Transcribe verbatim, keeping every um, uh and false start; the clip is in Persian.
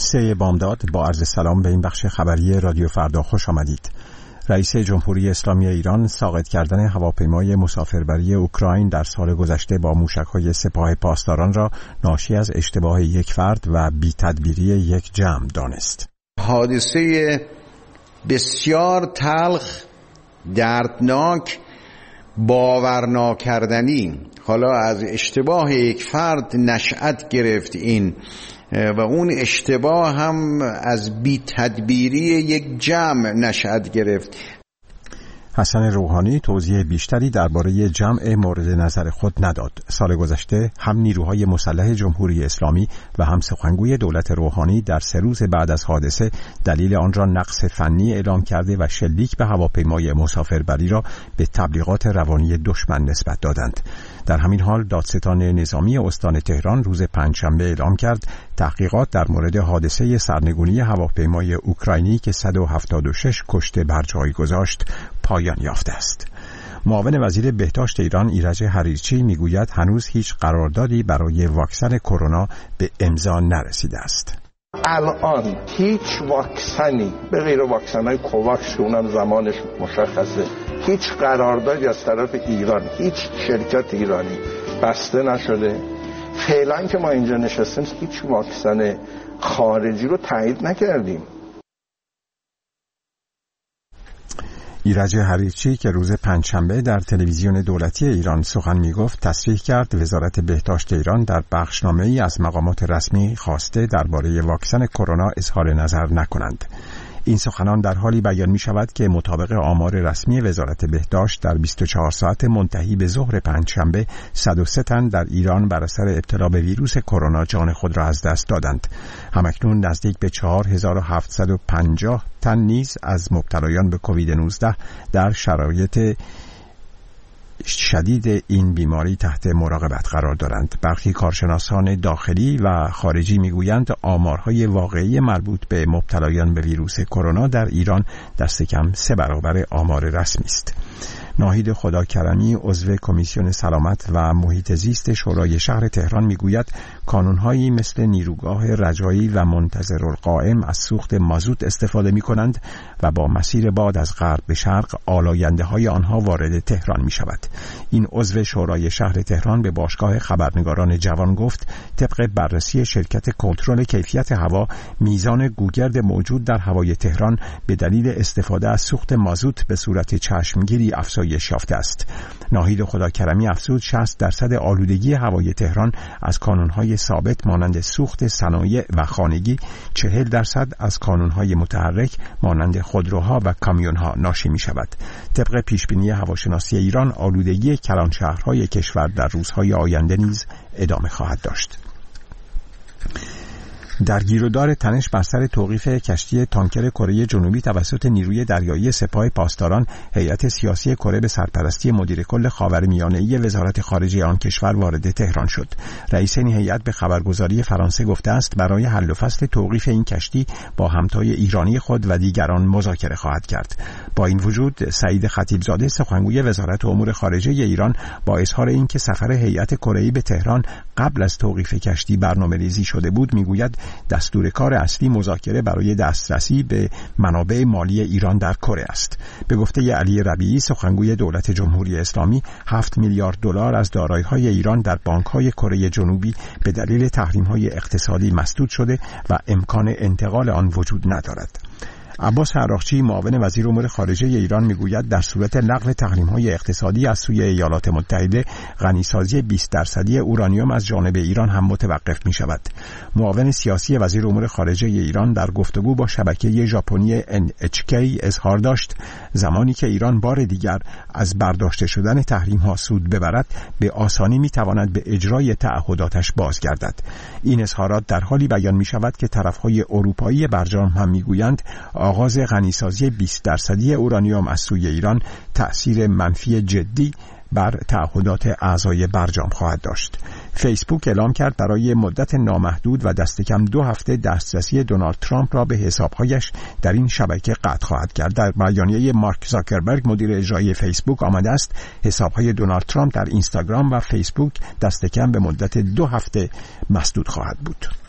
سه بامداد با عرض سلام به این بخش خبری رادیو فردا خوش آمدید. رئیس جمهوری اسلامی ایران ساقط کردن هواپیمای مسافربری اوکراین در سال گذشته با موشک‌های سپاه پاسداران را ناشی از اشتباه یک فرد و بی‌تدبیری یک جمع دانست. حادثه بسیار تلخ، دردناک، باورناکردنی حالا از اشتباه یک فرد نشأت گرفت این و اون اشتباه هم از بی تدبیری یک جمع نشأت گرفت. حسن روحانی توضیح بیشتری درباره جمع مورد نظر خود نداد. سال گذشته هم نیروهای مسلح جمهوری اسلامی و هم سخنگوی دولت روحانی در سه روز بعد از حادثه دلیل آن را نقص فنی اعلام کرده و شلیک به هواپیمای مسافربری را به تبلیغات روانی دشمن نسبت دادند. در همین حال دادستان نظامی استان تهران روز پنجشنبه اعلام کرد تحقیقات در مورد حادثه سرنگونی هواپیمای اوکراینی که صد و هفتاد و شش کشته بر جای گذاشت پایان یافته است. معاون وزیر بهداشت ایران ایرج حریرچی میگوید هنوز هیچ قراردادی برای واکسن کرونا به امضا نرسیده است. الان هیچ واکسنی به غیر واکسن‌های کوواکس که اونم زمانش مشخصه، هیچ قراردادی از طرف ایران، هیچ شرکت ایرانی بسته نشده. فعلا که ما اینجا نشستیم هیچ واکسن خارجی رو تایید نکردیم. ایرج حریرچی که روز پنجشنبه در تلویزیون دولتی ایران سخن میگفت تصریح کرد وزارت بهداشت ایران در بخشنامه‌ای از مقامات رسمی خواسته درباره واکسن کرونا اظهار نظر نکنند. این سخنان در حالی بیان می شود که مطابق آمار رسمی وزارت بهداشت در بیست و چهار ساعت منتهی به ظهر پنجشنبه صد و سه تن در ایران بر اثر ابتلا به ویروس کرونا جان خود را از دست دادند. همکنون نزدیک به چهار هزار و هفتصد و پنجاه تن نیز از مبتلایان به کووید نوزده در شرایط شدید این بیماری تحت مراقبت قرار دارند. برخی کارشناسان داخلی و خارجی میگویند آمارهای واقعی مربوط به مبتلایان به ویروس کرونا در ایران دست کم سه برابر آمار رسمی است. ناهید خداکرمی عضو کمیسیون سلامت و محیط زیست شورای شهر تهران میگوید کانونهایی مثل نیروگاه رجایی و منتظرالقائم از سوخت مازوت استفاده می کنند و با مسیر باد از غرب به شرق آلاینده های آنها وارد تهران می شود. این عضو شورای شهر تهران به باشگاه خبرنگاران جوان گفت طبق بررسی شرکت کنترل کیفیت هوا میزان گوگرد موجود در هوای تهران به دلیل استفاده از سوخت مازوت به صورت چشمگیری افزایش یافته است. ناهید خداکرمی افزود شصت درصد آلودگی هوای تهران از کانونهای ثابت مانند سوخت صنایع و خانگی، چهل درصد از کانونهای متحرک مانند خودروها و کامیونها ناشی می شود. طبق پیشبینی هواشناسی ایران آلودگی کلان شهرهای کشور در روزهای آینده نیز ادامه خواهد داشت. در گیرودار تنش بر سر توقیف کشتی تانکر کره جنوبی توسط نیروی دریایی سپاه پاسداران، هیئت سیاسی کره به سرپرستی مدیر کل خاورمیانه‌ای وزارت خارجه آن کشور وارد تهران شد. رئیس این هیئت به خبرگزاری فرانسه گفته است برای حل و فصل توقیف این کشتی با همتای ایرانی خود و دیگران مذاکره خواهد کرد. با این وجود سعید خطیبزاده سخنگوی وزارت امور خارجه ایران با اظهار اینکه سفر هیئت کره‌ای به تهران قبل از توقیف کشتی برنامه‌ریزی شده بود میگوید دستور کار اصلی مذاکره برای دسترسی به منابع مالی ایران در کره است. به گفته علی ربیعی سخنگوی دولت جمهوری اسلامی، هفت میلیارد دلار از دارایی‌های ایران در بانک‌های کره جنوبی به دلیل تحریم‌های اقتصادی مسدود شده و امکان انتقال آن وجود ندارد. عباس عراقچی معاون وزیر امور خارجه ایران میگوید در صورت لغو تحریم‌های اقتصادی از سوی ایالات متحده غنیسازی بیست درصدی اورانیوم از جانب ایران هم متوقف می‌شود. معاون سیاسی وزیر امور خارجه ایران در گفتگو با شبکه ژاپنی ان اچ کی اظهار داشت زمانی که ایران بار دیگر از برداشته شدن تحریم‌ها سود ببرد به آسانی می‌تواند به اجرای تعهداتش بازگردد. این اظهارات در حالی بیان می‌شود که طرف‌های اروپایی برجام هم می‌گویند آغاز غنیسازی بیست درصدی اورانیوم از سوی ایران تأثیر منفی جدی بر تعهدات اعضای برجام خواهد داشت. فیسبوک اعلام کرد برای مدت نامحدود و دست کم دو هفته دسترسی دونالد ترامپ را به حسابهایش در این شبکه قطع خواهد کرد. در بیانیه مارک زاکربرگ مدیر اجرایی فیسبوک آمده است حسابهای دونالد ترامپ در اینستاگرام و فیسبوک دست کم به مدت دو هفته مسدود خواهد بود.